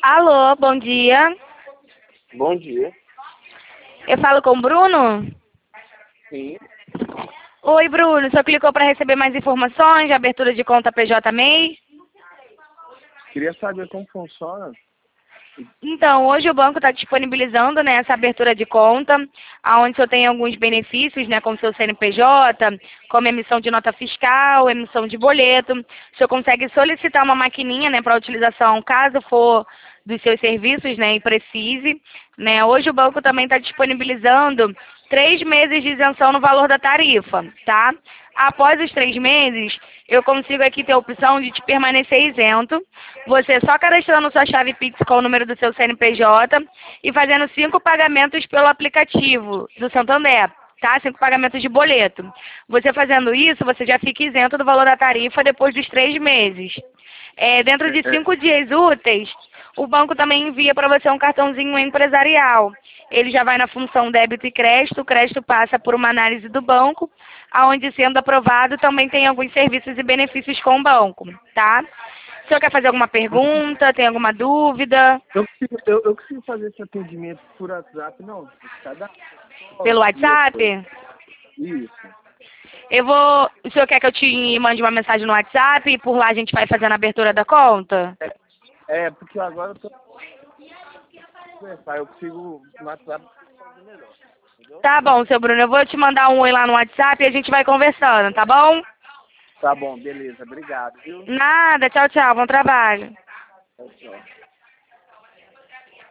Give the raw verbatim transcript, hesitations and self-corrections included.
Alô, bom dia. Bom dia. Eu falo com o Bruno? Sim. Oi, Bruno. Você clicou para receber mais informações de abertura de conta P J M E I? Queria saber como funciona. Então, hoje o banco está disponibilizando, né, essa abertura de conta, onde o senhor tem alguns benefícios, né, como seu C N P J, como emissão de nota fiscal, emissão de boleto. O senhor consegue solicitar uma maquininha, né, para utilização, caso for dos seus serviços, né, e precise. Né. Hoje o banco também está disponibilizando três meses de isenção no valor da tarifa, tá? Após os três meses, eu consigo aqui ter a opção de te permanecer isento. Você só cadastrando sua chave Pix com o número do seu C N P J e fazendo cinco pagamentos pelo aplicativo do Santander, tá? Cinco pagamentos de boleto. Você fazendo isso, você já fica isento do valor da tarifa depois dos três meses. É, dentro de É, cinco dias úteis, o banco também envia para você um cartãozinho empresarial. Ele já vai na função débito e crédito, o crédito passa por uma análise do banco, aonde sendo aprovado também tem alguns serviços e benefícios com o banco, tá? O senhor quer fazer alguma pergunta, tem alguma dúvida? eu, consigo, eu, eu consigo fazer esse atendimento por WhatsApp, não? Cada... Pelo WhatsApp? Isso. Eu vou. O senhor quer que eu te mande uma mensagem no WhatsApp e por lá a gente vai fazendo a abertura da conta? É, é porque agora eu tô... Eu consigo no WhatsApp fazer melhor. Entendeu? Tá bom, seu Bruno. Eu vou te mandar um oi lá no WhatsApp e a gente vai conversando, tá bom? Tá bom, beleza. Obrigado, viu? Nada. Tchau, tchau. Bom trabalho. Tchau, tchau.